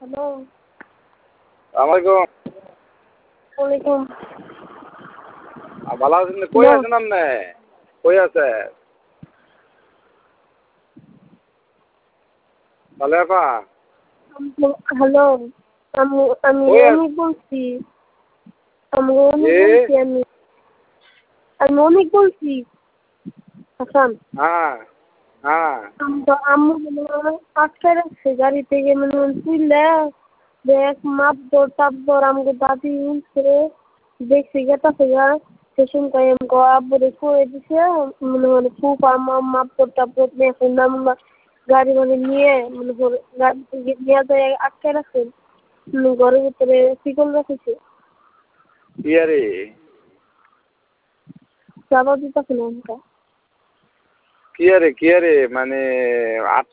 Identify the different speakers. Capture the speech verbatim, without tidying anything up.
Speaker 1: Hello.
Speaker 2: আসসালামু
Speaker 1: ওয়ালাইকুম।
Speaker 2: ভালো আছেন? কই আছেন আপনি? কই আছে? ভালো আপা?
Speaker 1: হ্যালো, আমি আমি
Speaker 2: কই
Speaker 1: অনেক বলছি। আমি অনেক
Speaker 2: জি
Speaker 1: বলছি আমি আমি অনেক বলছি হাসান।
Speaker 2: হ্যাঁ হ্যাঁ
Speaker 1: আমি তো আম্মু মনে হয় আটকে রাখছে গাড়ি থেকে মনে হয় তুইলে দেখ মাপদর টাপদর আমাকে দাদি উঠছে দেখছি গেতাছে গা সেসম কই আমি গো আব্বুরে কয়ে দিছে মনে হয় ফুপা মাপদর টাপদর নিয়ে নাম গাড়ি মানে নিয়ে মনে করে গাড়ি থেকে নিয়ে যায় আটকে রাখছে ঘরের ভিতরে শিকল রাখেছে।
Speaker 2: ইয়ারে
Speaker 1: যাবার দিতেছে না আমাকে।
Speaker 2: কি আরে কি আরে মানে আট